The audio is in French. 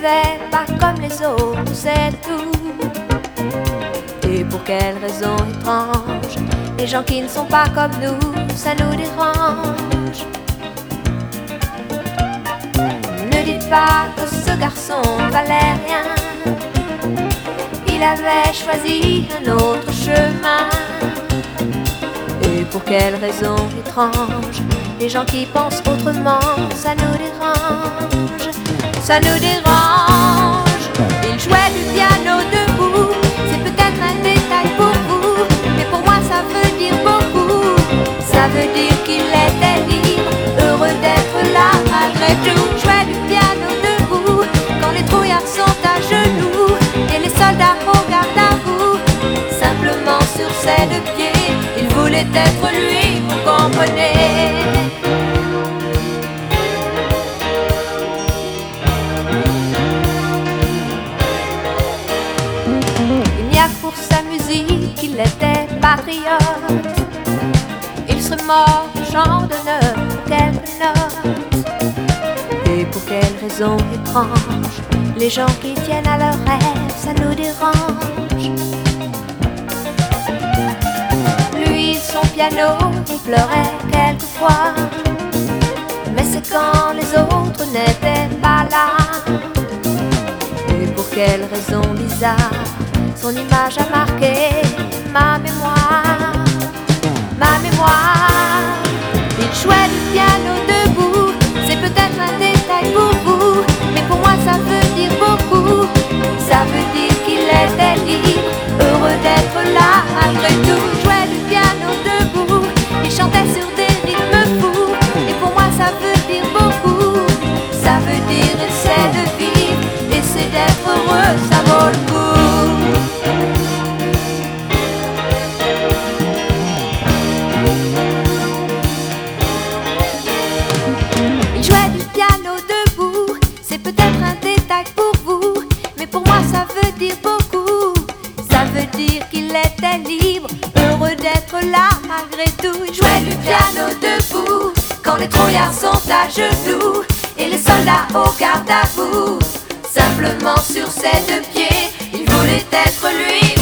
fait pas comme les autres, c'est tout. Et pour quelle raison étrange, les gens qui ne sont pas comme nous, ça nous dérange. Ne dites pas que ce garçon valait rien, il avait choisi un autre chemin. Et pour quelle raison étrange, les gens qui pensent autrement, ça nous dérange. Ça nous dérange. Il jouait du piano debout, c'est peut-être un détail pour vous, mais pour moi ça veut dire beaucoup. Ça veut dire qu'il était libre, heureux d'être là malgré tout. Jouait du piano debout, quand les trouillards sont à genoux et les soldats au garde à vous. Simplement sur ses deux pieds, il voulait être lui, vous comprenez. Il n'y a que pour sa musique qu'il était patriote. Il serait mort au champ d'honneur pour quelques notes. Et pour quelle raison étrange, les gens qui tiennent à leurs rêves, ça nous dérange. Lui, son piano, il pleurait quelquefois, mais c'est quand les autres n'étaient pas là. Et pour quelle raison bizarre, son image a marqué ma mémoire. Ma mémoire. Il jouait du piano debout, c'est peut-être un détail pour vous, mais pour moi ça veut dire beaucoup. Ça veut dire qu'il était libre, heureux d'être là malgré tout. Il jouait du piano debout, il chantait sur des rythmes fous, et pour moi ça veut dire beaucoup. Ça veut dire essaie de vivre, essaie d'être heureux, ça vaut le coup. Il jouait du piano debout, c'est peut-être un détail pour vous, mais pour moi ça veut dire beaucoup. Ça veut dire qu'il était libre, heureux d'être là malgré tout. Il jouait du piano debout, quand les trouillards sont à genoux et les soldats au garde à vous. Simplement sur ses deux pieds, il voulait être lui.